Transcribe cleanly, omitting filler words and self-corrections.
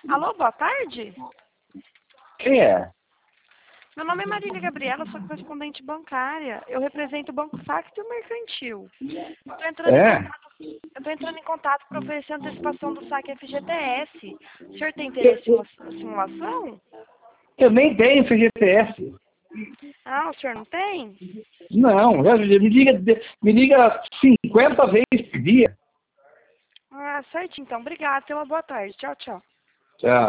Alô, boa tarde? Quem é? Meu nome é Marília Gabriela, sou correspondente bancária. Eu represento o Banco Facto e o Mercantil. É? Eu tô entrando em contato para oferecer antecipação do saque FGTS. O senhor tem Eu, interesse em eu, uma simulação? eu nem tenho FGTS. Ah, o senhor não tem? Não, me liga 50 vezes por dia. Ah, certo então. Obrigada. Tenha uma boa tarde. Tchau, tchau. Tchau.